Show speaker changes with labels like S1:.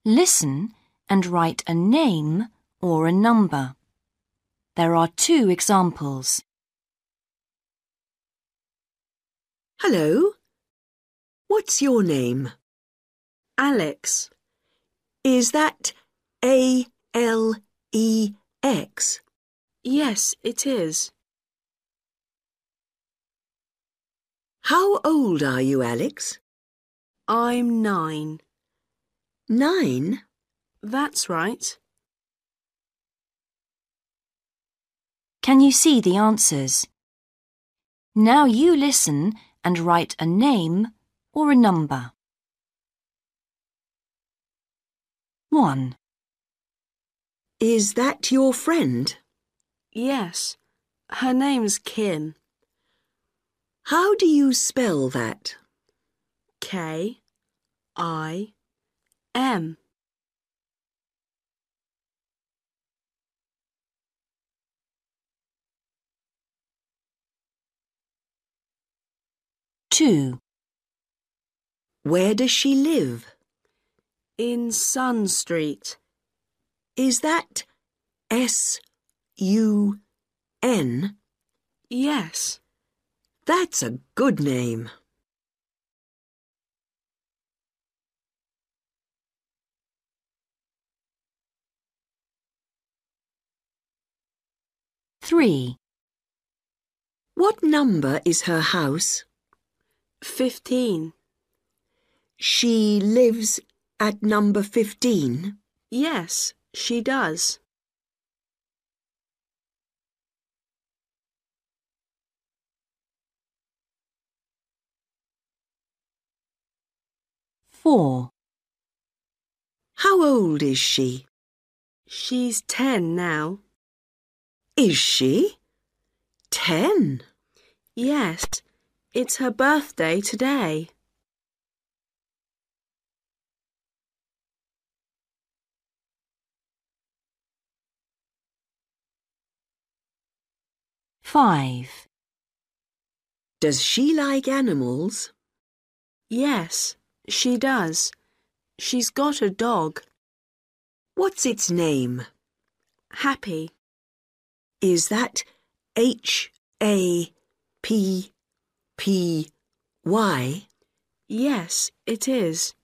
S1: Listen and write a name or a number. There are 2 examples.
S2: Hello. What's your name?
S3: Alex.
S2: Is that A-L-E-X?
S3: Yes, it is.
S2: How old are you, Alex?
S3: I'm 9.
S2: 9?
S3: That's right.
S1: Can you see the answers? Now you listen and write a name or a number. 1.
S2: Is that your friend?
S3: Yes. Her name's Kim.
S2: How do you spell that?
S3: K-I-M.
S1: 2.
S2: Where does she live?
S3: In Sun Street.
S2: Is that S-U-N?
S3: Yes.
S2: That's a good name.
S1: 3.
S2: What number is her house?
S3: 15.
S2: She lives at number 15?
S3: Yes, she does.
S1: 4.
S2: How old is she?
S3: She's 10 now.
S2: Is she? 10?
S3: Yes, it's her birthday today.
S1: 5.
S2: Does she like animals?
S3: Yes, she does. She's got a dog.
S2: What's its name?
S3: Happy.
S2: Is that H-A-P-P-Y?
S3: Yes, it is.